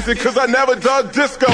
music cause I never dug disco.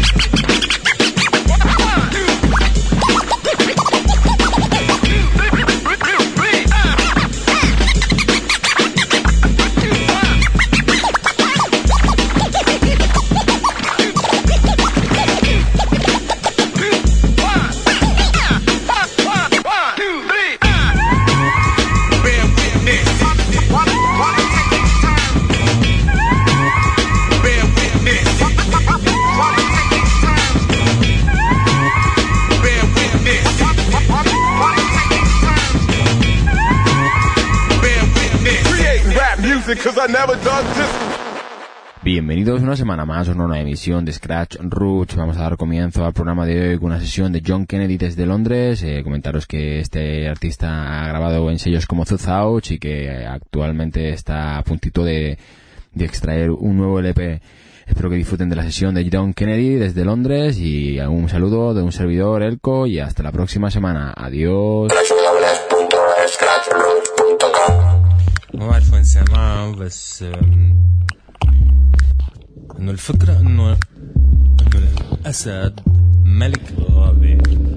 Bienvenidos una semana más a una nueva emisión de Scratch Roots. Vamos a dar comienzo al programa de hoy con una sesión de John Kennedy desde Londres. Comentaros que este artista ha grabado en sellos como Zouch y que actualmente está a puntito de extraer un nuevo LP. Espero que disfruten de la sesión de John Kennedy desde Londres y un saludo de un servidor, Elko, y hasta la próxima semana. Adiós. ما أعرف وين سمعه بس إنه الفكرة إنه الأسد ملك الغابة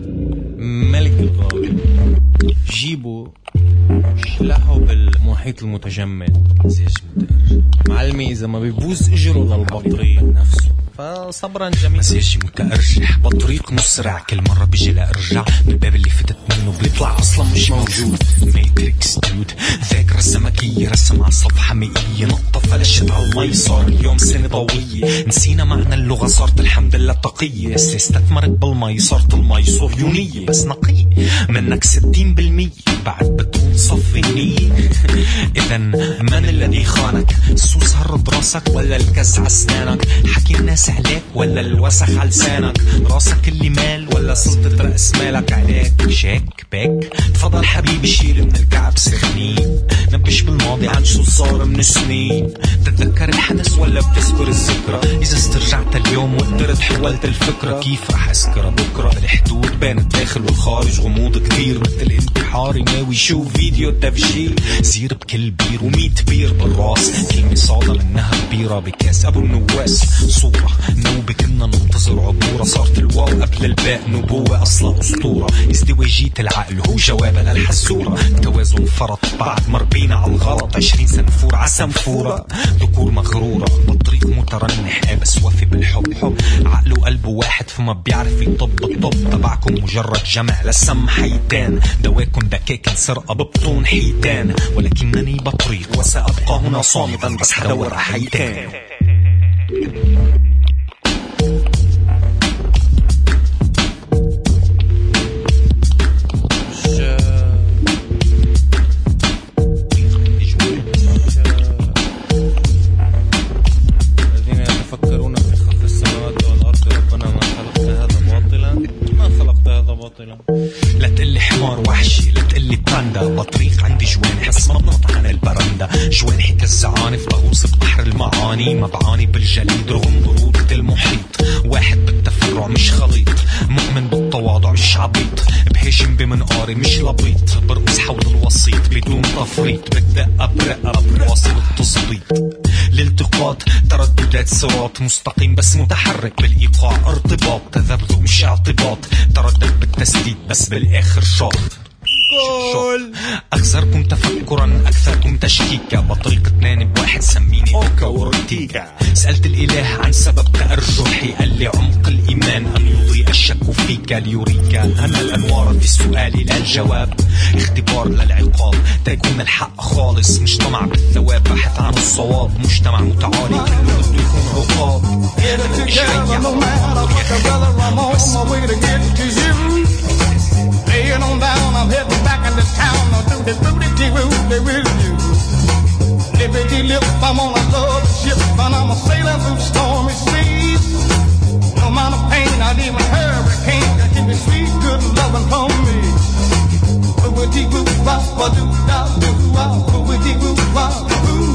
جيبوا شلحوا بالمحيط المتجمد زي مدرج معلمي إذا ما بيبوز إجره للبطريق نفسه فصبرا جميل مسيرشي متأرجح بطريق مسرع كل مرة بيجي لأرجع بالباب اللي فتت منه بيطلع أصلا مش موجود ماتريكس دود ذاكرة سمكية رسم على صفحة مائية نقطة فلشت على المي صار اليوم سنة ضوئية نسينا معنى اللغة صارت الحمد لله تقية استثمرت بالمي صارت المي صهيونية بس نقية منك 60% بعد بتقول صفيني إذا من الذي خانك السوس هرب راسك ولا الكز على أسنانك حكي الناس عليك ولا الوسخ على لسانك راسك اللي مال ولا سلطة رأس مالك عليك شيك بيك تفضل حبيبي شيل من الكعب سخنين نبش بالماضي عن شو صار من سنين تتذكر الحدث ولا بتذكر الذكرى إذا استرجعت اليوم وقدرت حولت الفكرة كيف رح أسكرها بكرة الحدود بين الداخل والخارج غموض كتير مثل انتحاري ناوي شوف فيديو تفجير زير بكل بير و100 بير بالراس كلمة صادة منها بيرة بكاس أبو النواس صورة نوبة كنا ننتظر عبورة صارت الواو قبل الباء نبوة أصلا أسطورة ازدواجية العقل هو جوابها للحسورة توازن فرط بعد مربينا على الغلط 20 سنفور عسنفورة ذكور مغرورة بطريق مترنح بس وفي بالحب عقله وقلبه واحد فما بيعرف يطب الطب تبعكم مجرد جمع لسم حيتان دواكم دكاكن سرقة ببطون حيتان ولكنني بطريق وسأبقى هنا صامتا بس حدور حيتان لا تقلي حمار وحشي لا تقلي باندا بطريق عندي جوانح بس ما بنط عن البرندة جوانحي كالزعانف بغوص ببحر المعاني ما بعاني بالجليد رغم برودة المحيط واحد بالتفرع مش خليط مؤمن بالتواضع مش عبيط بهشم بمنقاري مش لبيط برقص حول الوسيط بدون تفريط بالدقة برقة بواصل التظبيط الالتقاط ترددات صراط مستقيم بس متحرك بالإيقاع ارتباط تذبذب مش اعتباط تردد بالتسديد بس بالآخر شاط أكثركم تفكرا أكثركم تشكيكا بطريقة 2 بواحد سميني أوكا ورتيكا سألت الإله عن سبب تأرجحي قال لي عمق الإيمان أن يضيء الشك فيك ليريك أن الأنوار في السؤال لا الجواب اختبار للعقاب تكون الحق خالص مش طمع بالثواب بحث عن الصواب مجتمع متعالي كله بده يكون عقاب Laying on down, I'm heading back into town. I'll do the booty-dee-woo-dee with you. Lippity-lip, I'm on a love ship, and I'm a sailing through stormy seas. No amount of pain, not even hurricane can keep me sweet, good loving from me. Boo-wee-dee-woo-wah-ba-doo-da-doo-wah, boo-wee-dee-woo-wah-boo.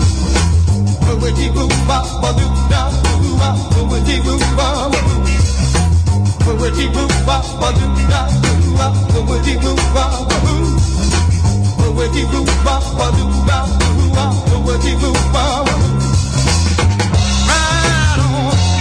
Boo-wee-dee-woo-wah-ba-doo-da-doo-wah, boo-wee-dee-woo-wah-boo. Boo-wee-dee-woo-wah-ba-doo-da-doo-wah, boo-wee-dee-woo-wah-boo. Boo-wee-dee-woo-wah-ba-doo-da-doo-wah, boo-wee-dee-woo-wah-boo. Ride on.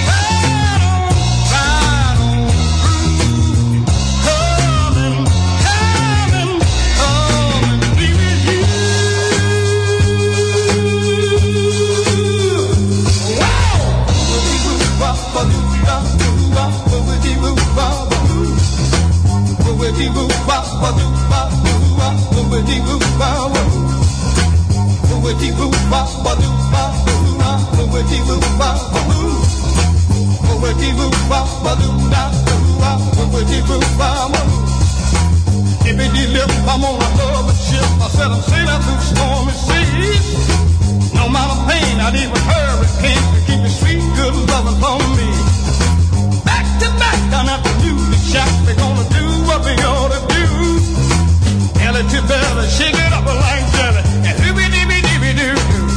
I'm on a love ship. I said I'm sailing through stormy seas. No amount of pain, not even hurricane can keep the sweet good loving from me. Back to back down at the music shack, we're gonna do what we ought to do. Ellie to Bella, shake it up like jelly, and hooby-dooby-dooby-doo.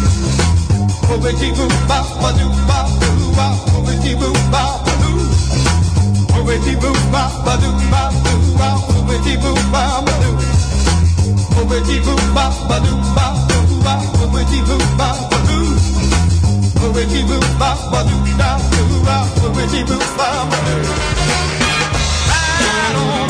Hooby-dee-boo-bop-ba-doo-bop-doo-bop, hooby-dee-boo-bop-ba-doo. Hooby-dee-boo-bop-ba-doo-bop-doo-bop, hooby-dee-boo-bop-ba-doo. Hooby-dee-boo-bop-ba-doo-bop-doo-bop, hooby-dee-boo-bop-ba-doo. Hooby-dee-boo-bop-ba-doo-bop-doo-bop, hooby-dee-boo-bop-ba-doo. Ride on.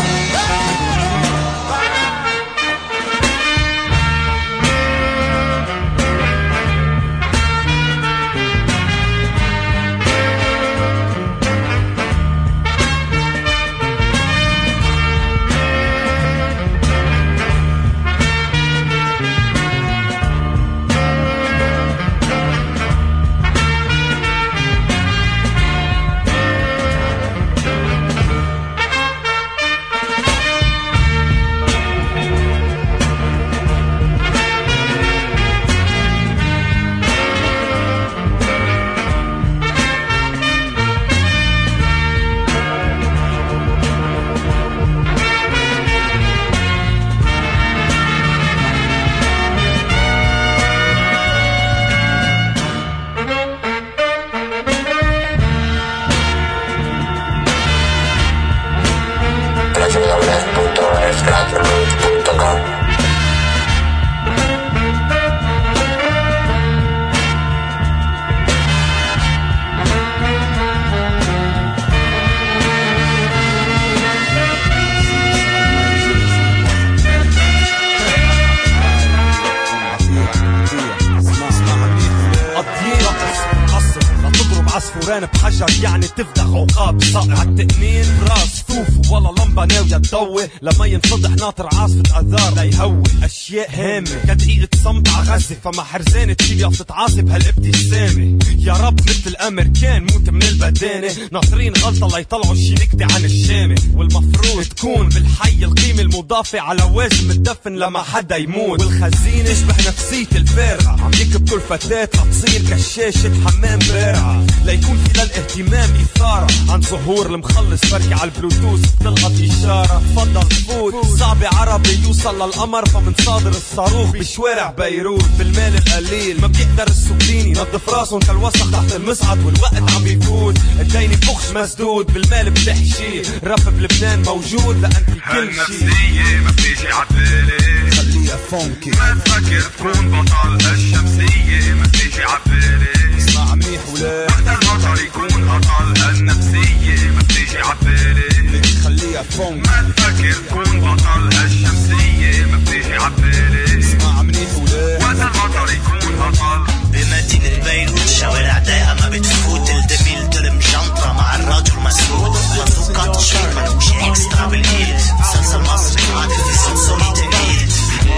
بحجر يعني تفتح عقاب صقر عالتأمين راس ثوف ولا لمبة ناوية تضوي لما ينفضح ناطر عاصفة أذار ليهوي أشياء هامة كدقيقة صمت عغزة فما حرزانة تيجي تتعاصب هالابتسامة يا رب مثل الأمريكان موت من البدانة ناطرين غلطة ليطلعوا شي نكتة عن الشامة والمفروض تكون بالحي القيمة المضافة على واجب متدفن لما حدا يموت والخزينة يشبه نفسية الفارغة عم يكب كل فتاة تصير كشاشة حمام بارعة ليكون في للاهتمام إثارة عن ظهور المخلص فركة على البلوتوث تلقط إشارة تفضل فوت صعب عربي يوصل للقمر فمن صادر الصاروخ بشوارع بيروت بالمال القليل ما بيقدر السوبليني نظف راسهم كالوسخ تحت المصعد والوقت عم يفوت الدين بخش مسدود بالمال بتحشي رب بلبنان موجود لأنت كل شي النفسية ما بتيجي عبالي خليها فونكي ما تفكر تكون بطل الشمسية ما بتيجي عبالي اسمع منيح ولا وقت البطل يكون بطل النفسية ما بتيجي عبالي خليها فونكي ما تفكر تكون بطل الشمسية ما بتيجي عبالي اسمع منيح ولا وقت البطل يكون بطل بمدينة بيروت شوارع ضيقة ما بتفوت الدبيل ترم جنطرة مع الرجل مسروق منطقات شيء ملوش اكسترا بالايد مسلسل مصري عادل في سلسلة الايد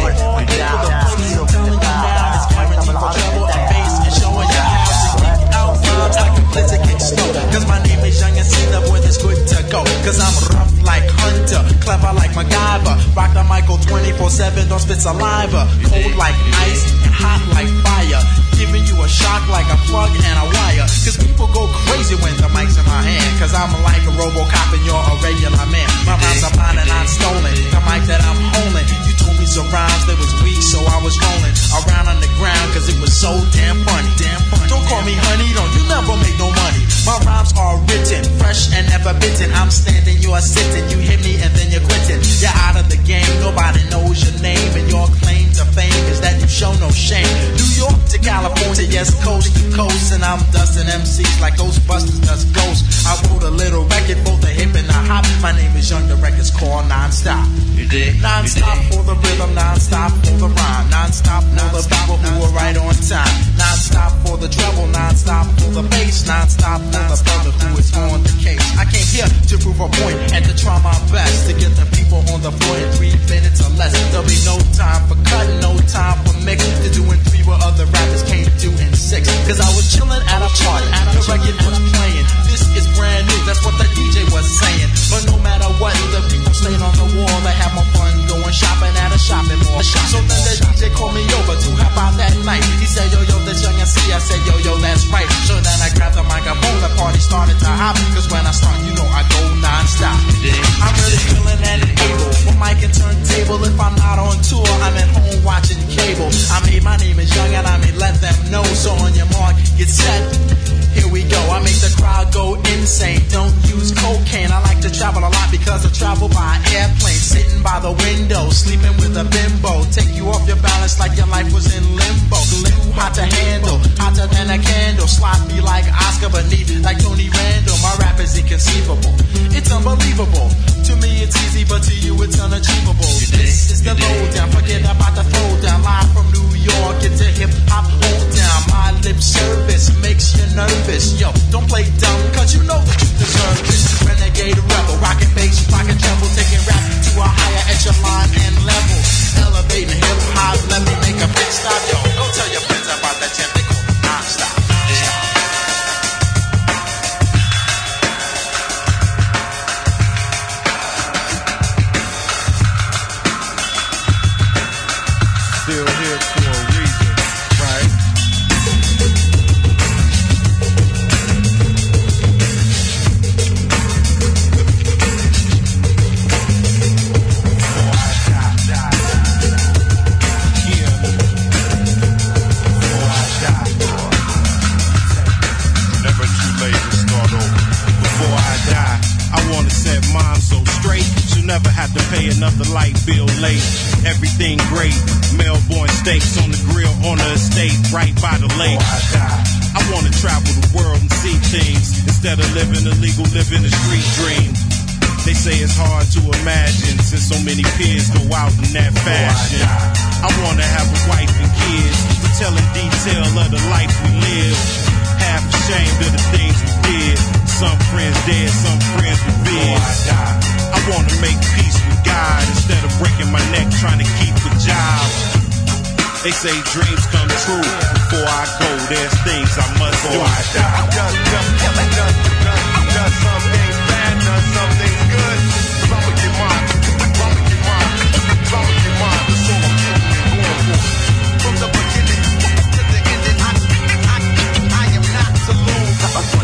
Cause my name is Young and see the boy that's good to go. Cause I'm rough like Hunter, clever like MacGyver. Rock the Michael 24/7, don't spit saliva. Cold like ice and hot like fire. Giving you a shock like a plug and a wire. Cause people go crazy when the mic's in my hand. Cause I'm like a RoboCop and you're a regular man. My rhymes are mine and I'm stolen. The mic that I'm holding. You told me some rhymes that was weak, so I was rolling around on the ground cause it was so damn funny. Damn funny. Don't call me honey, don't you never make no money. My rhymes are written, fresh and never bitten. I'm standing, you are sitting. You hit me and then you're quitting. You're out of the game, nobody knows your name. And your claim to fame is that you show no shame. New York to California, yes, coast to coast. And I'm dusting MCs like Ghostbusters dust ghosts. I wrote a little record for the hip and the hop. My name is Young, the record's called Non-Stop. You dig? Non-stop for the rhythm, non-stop for the rhyme. Non-stop for the people who are right on time. Non-stop for the treble, non-stop for the bass. Non-stop for the brother who is on the case. I came here to prove a point and to try my best to get the people on the floor in 3 minutes or less. There'll be no time for cutting, no time for mixing. To doing 3 with other C, I said, yo, that's right. So then I grabbed the microphone, the party started to hop. Cause when I start, you know I go non-stop. I'm really feeling and able for mic and turntable. If I'm not on tour, I'm at home watching cable. I mean, my name is Young and I may let them know. So on your mark, get set. Here we go, I make the crowd go insane. Don't use cocaine, I like to travel a lot because I travel by airplane. Sitting by the window, sleeping with a bimbo. Take you off your balance like your life was in limbo. Too hot to handle, hotter than a candle. Sloppy like Oscar, but neat like Tony Randall. My rap is inconceivable, it's unbelievable. To me it's easy, but to you it's unachievable. This is the lowdown, forget about the throwdown. Live from New York, get to hip hop, hold down. My lip service makes you nervous. Yo, don't play dumb, cause you know that you deserve this. Renegade rebel, rockin' bass, rockin' treble, taking rap to a higher echelon and level. Elevating hip hop, let me make a big stop. Yo, go tell your friends about that jam, they call it non-stop. Still here for a reason, right? Never too late to start over. Before I die, I wanna set mine so straight. She'll never have to pay another light bill late. Everything great, Melbourne steaks on the grill on the estate, right by the lake. I wanna travel the world and see things instead of living illegal, living a street dream. They say it's hard to imagine since so many peers go out in that fashion. I wanna have a wife and kids to tell in detail of the life we live. Half ashamed of the things we did. Some friends dead, some friends revered. I wanna make peace with God instead of breaking my neck trying to keep a job. They say dreams come true. Before I go, there's things I must do. Done some things bad, done some things good. Some of your mind, some of your mind, some of your mind. That's all I'm going for. From the beginning to the ending, I am not to lose.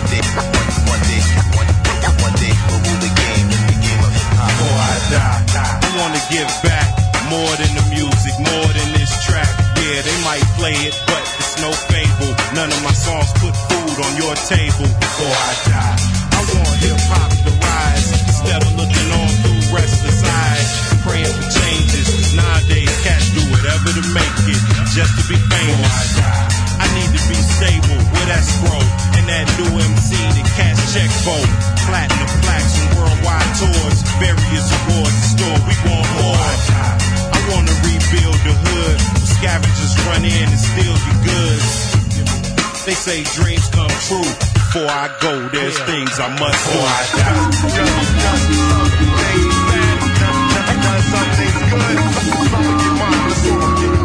One day, we'll rule the game in the game of hip hop. Before I die, I wanna give back more than the music, more than this track. Yeah, they might play it, but it's no fable. None of my songs put food on your table. Before I die, I want hip hop to rise instead of looking on through restless eyes, praying for changes. Nowadays, cats do whatever to make it, just to be famous. I need to be stable with escrow and that new MC that cats check for. Platinum plaques and worldwide tours, various awards in store. We want more. I wanna rebuild the hood. Scavengers run in and steal your goods. They say dreams come true. Before I go, there's things I must do. Before I die. Done some things good. Some of your mind, that's all I'm going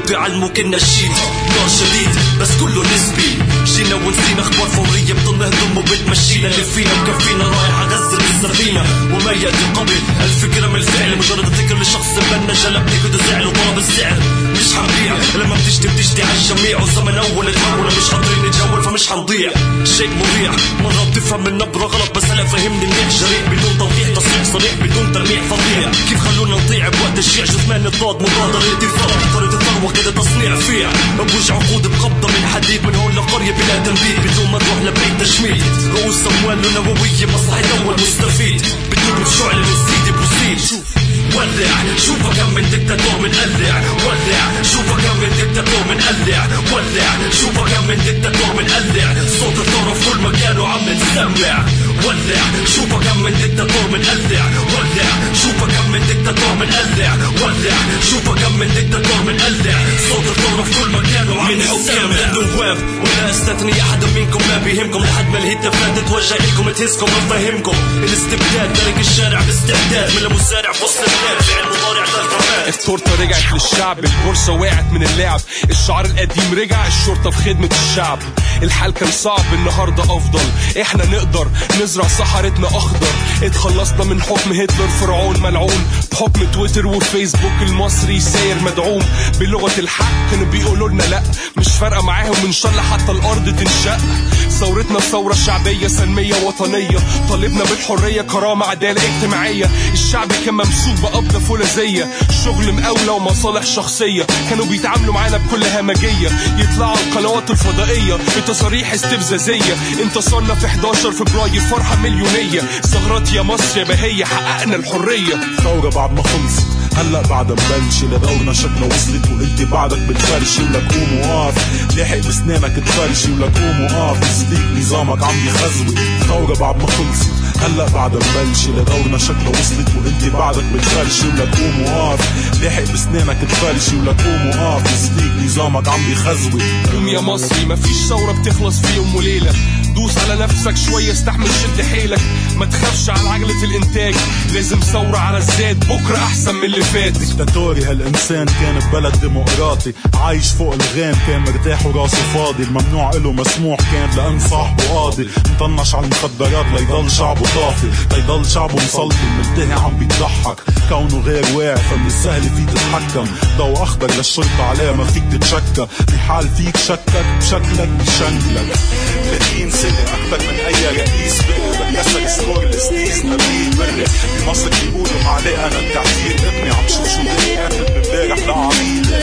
بده يعلموك النشيد نار شديد بس كله نسبي جينا ونسينا اخبار فورية بضل نهضم وبتمشينا اللي فينا مكفينا رايح اغزل السردينة وما يأتي قبل الفكرة من الفعل مجرد ذكر لشخص بنا جلبني كده زعل وطلب السعر مش حنبيع لما بتجدي على الجميع وزمن اول تحول مش قادرين نتجول فمش حنضيع شيء مريع مرة بتفهم النبرة غلط بس هلا فهمني منيح جريء بدون توضيح تصريح صريح بدون تلميح فظيع كيف خلونا نضيع بوقت الشيع جثمان الضاد مبادرة اتفاق طريقة الثروة كده تصنيع فيع بوجع عقود بقبضة من حديد من هون لقرية بلا تنبيه بدون ما تروح لبيت تشميد رؤوس أموال ونووية مصلحة أول مستفيد بدون شعلة من سيدي بروسيد ولع شوفها كم من دكتاتور منقلع ولع شوفها كم من دكتاتور منقلع ولع شوفها كم من دكتاتور منقلع صوت الثورة في كل مكان وعم نسمع ولع شوفها كم من دكتاتور منقلع ولع شوفها كم من دكتاتور منقلع ولع شوفها كم من دكتاتور منقلع صوت الثورة في كل مكان وعم نسمع من حكام للنواب ولا استثني أحد منكم ما بيهمكم لحد ما الهتافات تتوجه لكم تهزكم وتفهمكم الاستبداد ترك الشارع باستعداد من المسارع في وسط التورتة رجعت للشعب البورصة وقعت من اللعب الشعار القديم رجع الشرطة في خدمة الشعب الحال كان صعب النهاردة أفضل احنا نقدر نزرع صحارتنا أخضر اتخلصنا من حكم هتلر فرعون ملعون بحكم تويتر وفيسبوك المصري ساير مدعوم بلغة الحق كانوا بيقولوا لنا لا مش فارقة معاهم ان شاء الله حتى الأرض تنشق ثورتنا ثورة شعبية سلمية وطنية طالبنا بالحرية كرامة عدالة اجتماعية الشعب كان ممسوك بقبضة فولاذية شغل مقاولة ومصالح شخصية كانوا بيتعاملوا معانا بكل همجية يطلعوا القنوات الفضائية بتصاريح استفزازية انتصرنا في 11 فبراير فرحة مليونية ثغرات يا مصر يا بهية حققنا الحرية ثورة بعد ما خلصت هلا بعد مبلشة لدورنا شكلها وصلت وانت بعدك بتفرشي ولك قوم وقاف لاحق بسنانك تفرشي ولك قوم وقاف تصديق نظامك عم يخزوي ثورة بعد ما خلصت هلا بعد مبلشة لدورنا شكلها وصلت وانت بعدك بتفرشي ولك قوم وقاف لاحق بسنانك تفرشي ولك قوم وقاف تصديق نظامك عم يخزوي قوم يا مصري مفيش ثورة بتخلص في يوم وليلة دوس على نفسك شوية استحمل شد حيلك ما تخافش على عجلة الانتاج لازم ثورة على الذات بكرة احسن من اللي فات ديكتاتوري هالانسان كان ببلد ديمقراطي عايش فوق الغام كان مرتاح وراسه فاضي الممنوع له مسموح كان لان صاحبه قاضي مطنش على المخدرات ليضل شعبه طافي ليضل شعبه مسلطي الملتهي عم بيضحك كونه غير واعي فمن السهل فيه تتحكم ضوء اخضر للشرطة عليه ما فيك تتشكى بحال فيك شكك بشكلك بشنكلك 30 سنة أكثر من أي رئيس بقى بكسر سكور الاستيز نبيل بري بمصر بيقولوا عليه أنا التعديل ابني عم شوف شو بدي أكل من امبارح لعميل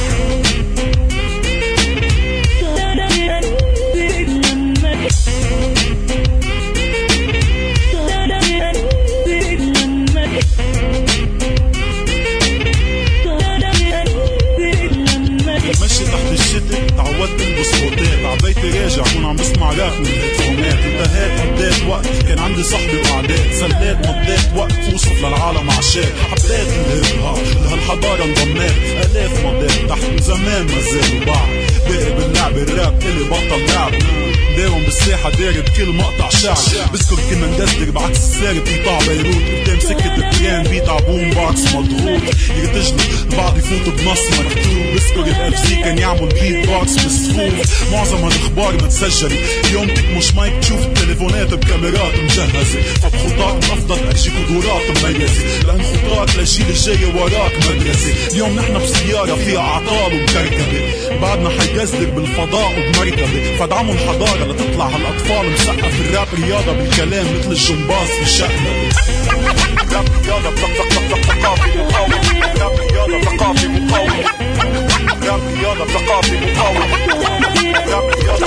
ماشي تحت الشتاء تعودت البس فوتات عبيتي راجع كون عم بسمع راب من الهيدفونات انتهيت قضيت وقت كان عندي صحبي وقعدات سليت مضيت وقت اوصف للعالم عشاق حبيت الهيب هوب لهالحضارة انضميت الاف مضيت تحت من زمان ما زالوا بعض باقي باللعب الراب الي بطل لعب داوم بالساحة داري بكل مقطع شعر بذكر كنا نقدر بعكس السارب قطاع بيروت قدام سكة الترين بيتع بوم باكس مضغوط يرتجلوا البعض يفوتوا بنص مكتوب بذكر الاف زي كان يعمل بيت باكس بالصفوف معظم الاخبار متسجلة اليوم تكمش مايك تشوف التليفونات بكاميرات مجهزة فبخطاك افضل ارجي قدرات مميزة لان خطاك للجيل الجاي وراك مدرسة اليوم نحن بسيارة فيها اعطال ومكركبة بعدنا حيجزلك بالفضاء وبمركبة فدعموا الحضارة لتطلع هالاطفال مسقف الراب رياضة بالكلام مثل الجمباز في الشقلة راب رياضة ثقافي مقاوم راب رياضة ثقافي مقاوم راب رياضة ثقافي مقاوم راب رياضة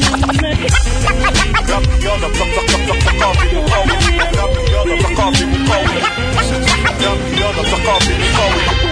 ثقافي مقاوم راب رياضة ثقافي مقاوم راب رياضة ثقافي مقاوم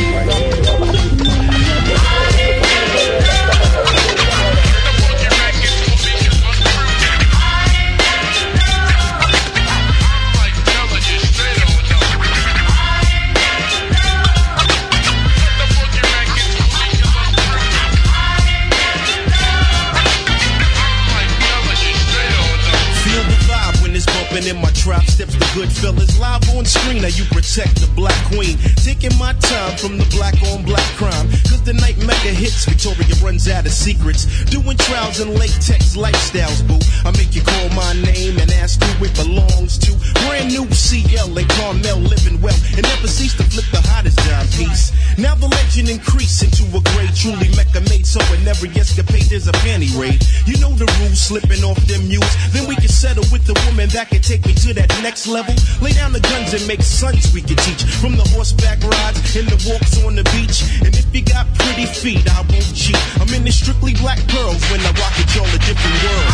In my trap steps the good fellas live on screen. Now you protect the black queen, taking my time from the black on black crime. Cause the night mega hits. Victoria runs out of secrets. Doing trials and latex lifestyles, boo. I make you call my name and ask who it belongs to. Brand new CL and Carmel living well and never cease to flip the hottest timepiece. Now the legend increased into a grade truly Mecca made, so in every escapade there's a panty raid. You know the rules, slipping off them mules. Then we can settle with the woman that can take me to that next level. Lay down the guns and make sons we can teach. From the horseback rides and the walks on the beach. And if you got pretty feet, I won't cheat. I'm in the strictly black pearls when I rock it, y'all a different world.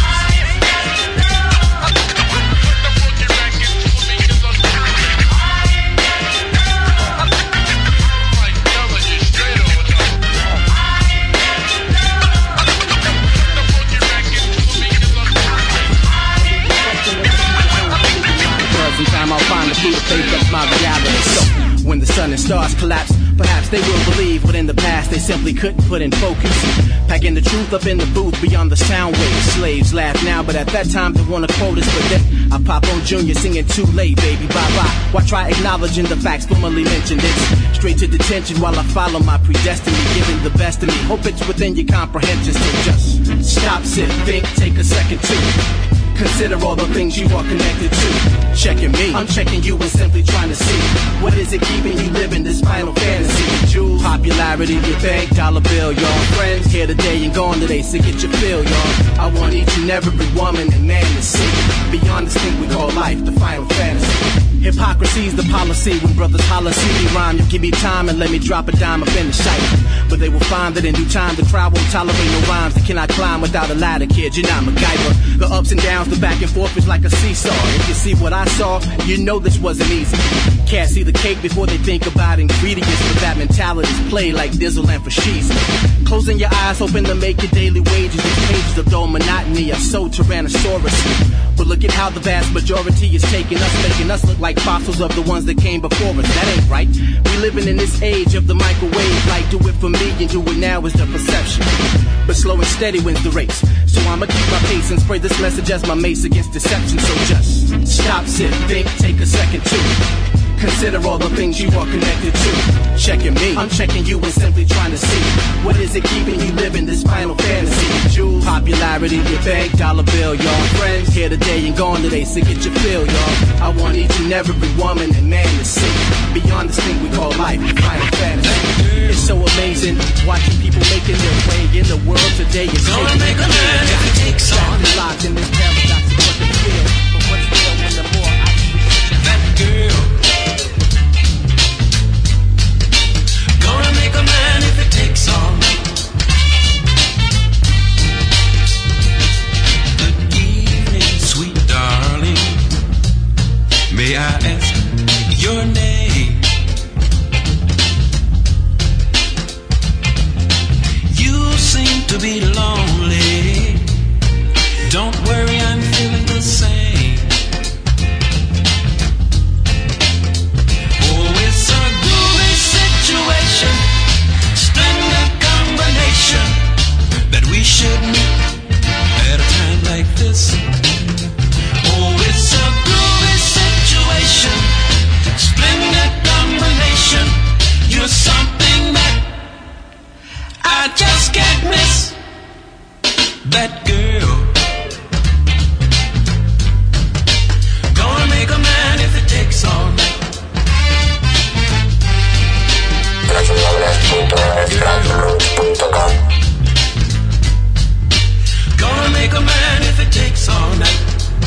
Sometime I'll find the truth, face that's my reality. So, when the sun and stars collapse, perhaps they will believe what in the past they simply couldn't put in focus. Packing the truth up in the booth beyond the sound waves. Slaves laugh now, but at that time they wanna quote us. But then I pop on Junior singing too late, baby, bye-bye. Why try acknowledging the facts formerly mentioned? It's straight to detention while I follow my predestiny. Giving the best of me, hope it's within your comprehension. So just stop, sit, think, take a second to consider all the things you are connected to. Checking me, I'm checking you and simply trying to see what is it keeping you living this final fantasy. Jewels, popularity, your bank, dollar bill, y'all. Friends here today and gone today, so get your fill, y'all. I want each and every woman and man to see beyond this thing we call life, the final fantasy. Hypocrisy's the policy when brothers holler, see me rhyme. You give me time and let me drop a dime up in the shite. But they will find that in due time the crowd won't tolerate no rhymes that cannot climb without a ladder, kid. You're not MacGyver. The ups and downs, the back and forth is like a seesaw. If you see what I saw, you know this wasn't easy. Can't see the cake before they think about ingredients, but that mentality's play like Dizzle and Fashiz. Closing your eyes, hoping to make your daily wages. These pages of dull monotony are so Tyrannosaurus. But look at how the vast majority is taking us, making us look like fossils of the ones that came before us. That ain't right. We living in this age of the microwave. Like do it for me and do it now is the perception. But slow and steady wins the race. So I'ma keep my pace and spray this message as my mace against deception. So just stop, sit, think, take a second to consider all the things you are connected to. Checking me, I'm checking you and simply trying to see what is it keeping you living this final fantasy. Jewels, popularity, your bank, dollar bill, y'all. Friends here today and gone today, so get your fill, y'all. I want each and every woman and man to see beyond this thing we call life, the final fantasy. It's so amazing watching people making their way in the world today. It's gonna make a man if it takes on. Locked in this paradox of what they feel, but what's real when the more I see that girl. Gonna make a man if it takes all. Good evening, sweet darling. May I ask your name? You seem to be lonely. Don't worry, I'm feeling the same. Oh, it's a groovy situation, splendid combination that we should meet at a time like this. Oh, it's a groovy situation, splendid combination. You're something that I just can't miss. That girl. Gonna make a man if it takes all night. Gonna make a man if it takes all night.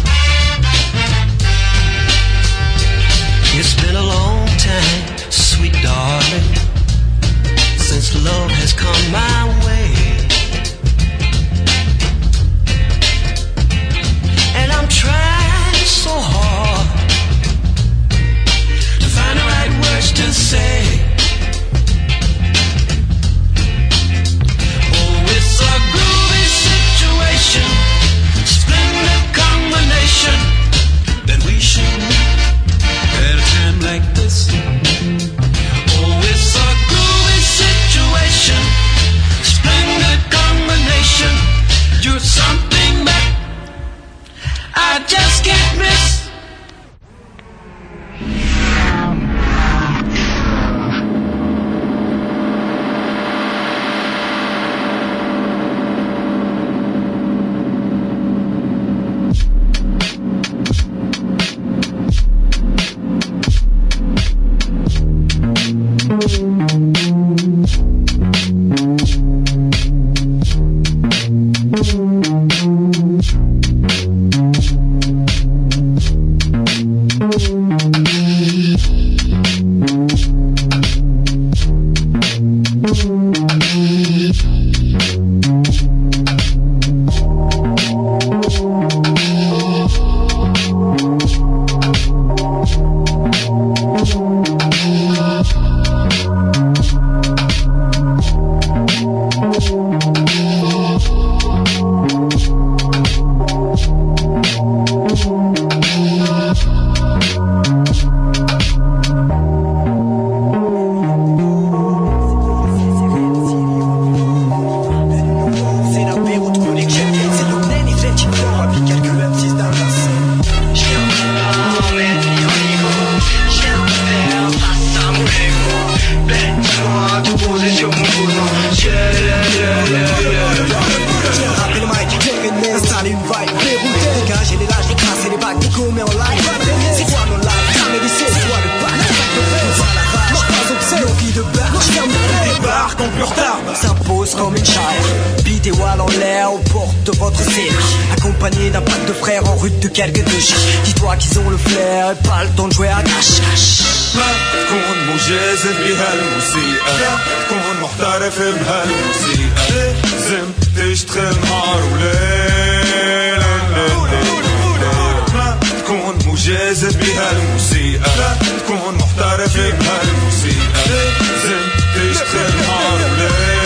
It's been a long time, sweet darling, since love has come my way. And I'm trying so hard to find the right words to say. Oh, it's a groovy situation, splendid combination that we should meet at a time like this. Oh, it's a groovy situation, quelques deux chiches. Dis-toi qu'ils ont le flair et pas le temps de jouer à cache-cache. ما تكون مجازف بهالموسيقى لا تكون محترف بهالموسيقى لازم تشتغل نهار وليل ما تكون مجازف بهالموسيقى لا تكون محترف بهالموسيقى لازم تشتغل نهار وليل.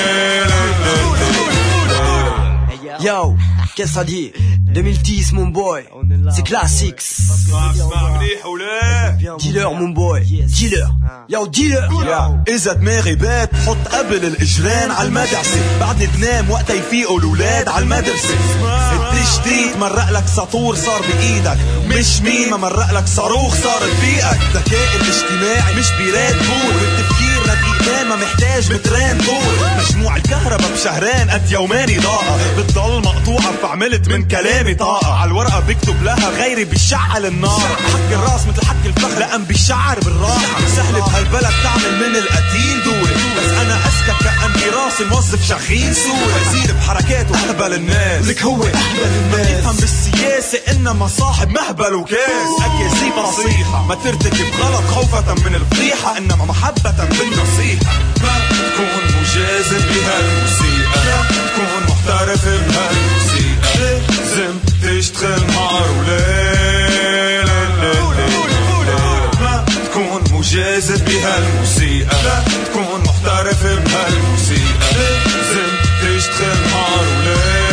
Yo, qu'est-ce que ça dit? 2010 mon boy, c'est classique. Dealer mon boy, dealer. Yo dealer. إذا دماغي بات حط قبل الإجران على المدرسة بعدني بنام وقتها يفيقوا الولاد على المدرسة. التجديد مرق لك سطور صار بإيدك مش مين ما مرق لك صاروخ صار بفيقك. الذكاء الاجتماعي مش بيراد بول والتفكير لدقيقتين ما محتاج مترين طول. مجموع الكهرباء بشهرين قد يومين إضاءة بتضل مقطوعة فعملت من كلامي طاقة. على الورقة بكتب لها غيري بيشعل النار. حك الراس مثل حك الفخ لأن بيشعر بالراحة. سهل بهالبلد تعمل من القتيل دوري بس أنا أسكت كأني راسي موظف شغيل سوري. بزيد بحركات وأهبل الناس لك هو أهبل الناس. ما تفهم بالسياسة إنما صاحب مهبل وكاس. أكاسيب نصيحة ما ترتكب غلط خوفة من الفضيحة إنما محبة بالنصيحة. ما تكون مجازف بهالموسيقى لا تكون محترف بهالموسيقى لازم تشتغل نهار وليل ما تكون مجازف بهالموسيقى لا تكون محترف بهالموسيقى لازم تشتغل نهار وليل.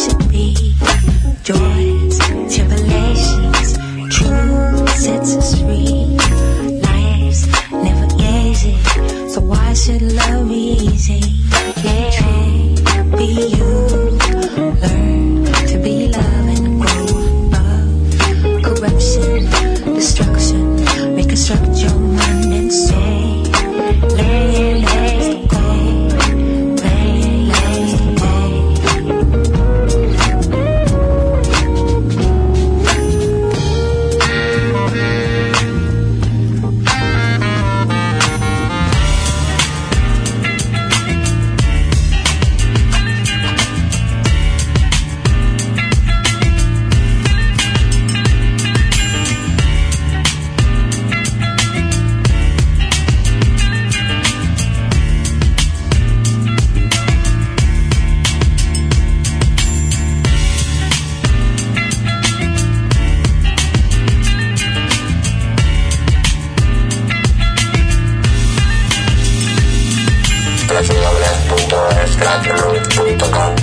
Joys, tribulations, true sets us free. www.scratchroot.com.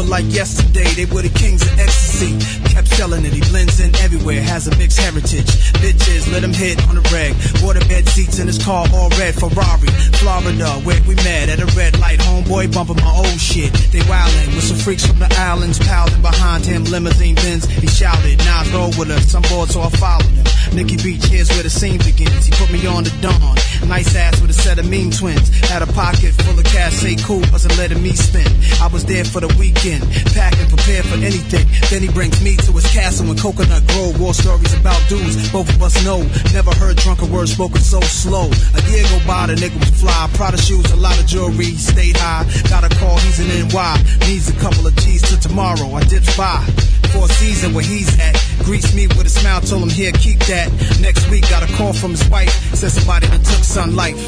like yesterday. They were the kings of ecstasy. Kept selling it, he blends in everywhere, has a mixed heritage. Bitches, let him hit on the reg. Waterbed seats in his car, all red. Ferrari, Florida, where we met at a red light. Homeboy bumping my old shit. They wildin' with some freaks from the islands, piling behind him, limousine Benz. He shouted, Nas roll with us. I'm bored, so I followed him. Nikki Beach, here's where the scene begins. He put me on the dawn. Nice ass with a set of mean twins. Had a pocket full of cash, say cool, wasn't letting me spend. I was there for the weekend, packing, prepared for anything. Then he brings me to his castle in Coconut Grove. War stories about dudes both of us know. Never heard drunken words spoken so slow. A year go by, the nigga was fly. Prada shoes, a lot of jewelry, he stayed high. Got a call, he's an NY. Needs a couple of G's till tomorrow. I dips by. For a season where he's at. Greased me with a smile, told him here, keep that. Next week, got a call from his wife. Said somebody that took son life.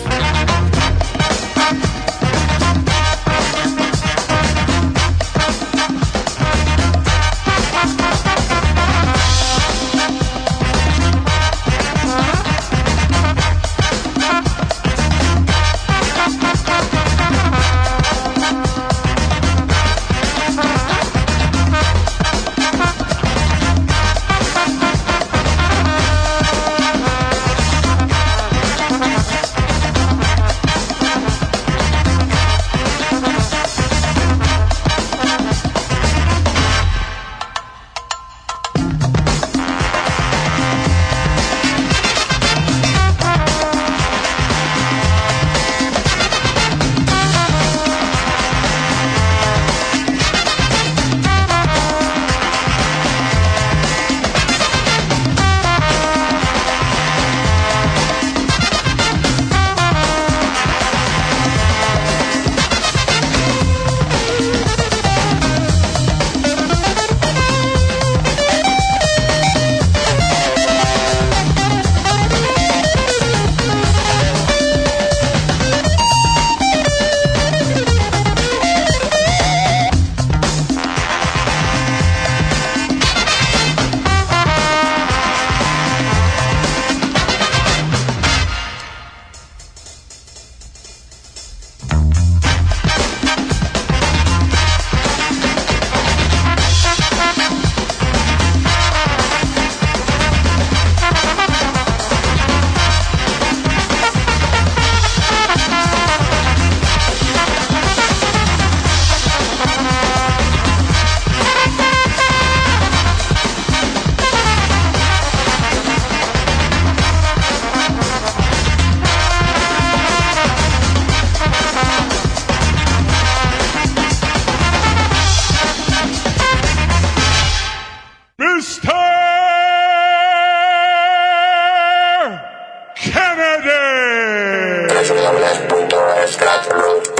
Kennedy!